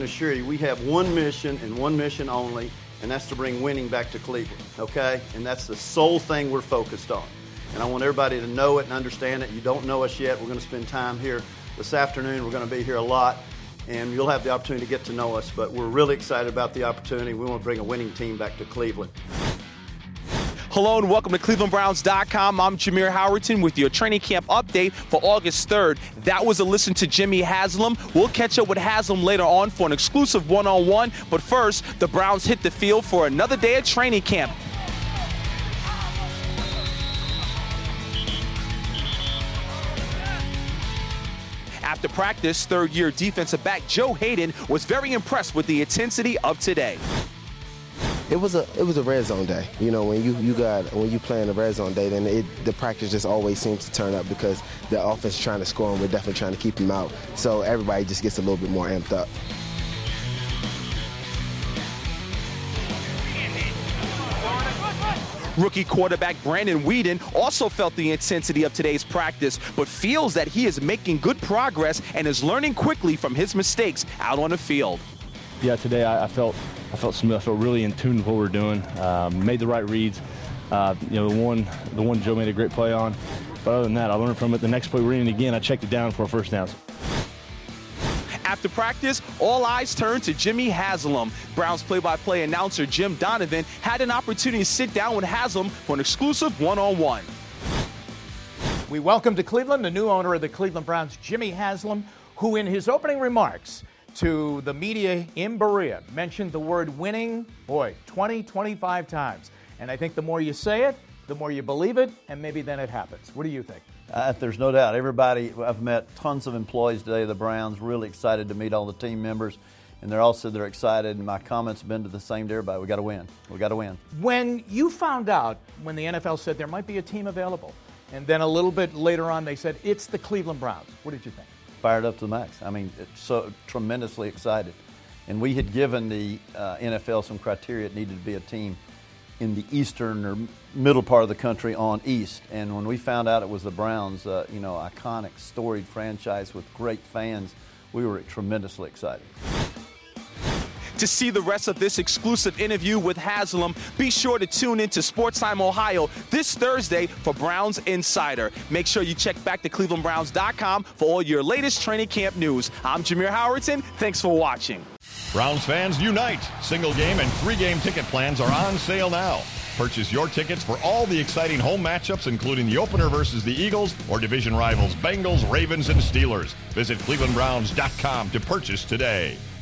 assure you we have one mission and one mission only, and that's to bring winning back to Cleveland, okay? And that's the sole thing we're focused on. And I want everybody to know it and understand it. You don't know us yet. We're going to spend time here this afternoon. We're going to be here a lot, and you'll have the opportunity to get to know us. But we're really excited about the opportunity. We want to bring a winning team back to Cleveland. Hello and welcome to ClevelandBrowns.com. I'm Jameer Howerton with your training camp update for August 3rd. That was a listen to Jimmy Haslam. We'll catch up with Haslam later on for an exclusive one-on-one. But first, the Browns hit the field for another day of training camp. After practice, third-year defensive back Joe Hayden was very impressed with the intensity of today. It was a red zone day. You know, when you play in a red zone day, then the practice just always seems to turn up because the offense is trying to score and we're definitely trying to keep them out. So everybody just gets a little bit more amped up. Rookie quarterback Brandon Weeden also felt the intensity of today's practice, but feels that he is making good progress and is learning quickly from his mistakes out on the field. Yeah, today I felt smooth. I felt really in tune with what we're doing. Made the right reads. You know, the one Joe made a great play on. But other than that, I learned from it. The next play we're in again, I checked it down for a first down. After practice, all eyes turned to Jimmy Haslam. Browns play-by-play announcer Jim Donovan had an opportunity to sit down with Haslam for an exclusive one-on-one. We welcome to Cleveland the new owner of the Cleveland Browns, Jimmy Haslam, who in his opening remarks to the media in Berea mentioned the word winning, 20, 25 times. And I think the more you say it, the more you believe it, and maybe then it happens. What do you think? There's no doubt. I've met tons of employees today of the Browns, really excited to meet all the team members, and they're excited, and my comments have been to the same to everybody. We got to win. We got to win. When you found out, when the NFL said there might be a team available, and then a little bit later on they said it's the Cleveland Browns, what did you think? Fired up to the max. I mean, so tremendously excited. And we had given the NFL some criteria. It needed to be a team in the eastern or middle part of the country on east. And when we found out it was the Browns, iconic, storied franchise with great fans, we were tremendously excited. To see the rest of this exclusive interview with Haslam, be sure to tune in to Sportstime Ohio this Thursday for Browns Insider. Make sure you check back to ClevelandBrowns.com for all your latest training camp news. I'm Jameer Howerton. Thanks for watching. Browns fans unite! Single game and 3-game ticket plans are on sale now. Purchase your tickets for all the exciting home matchups, including the opener versus the Eagles or division rivals Bengals, Ravens, and Steelers. Visit ClevelandBrowns.com to purchase today.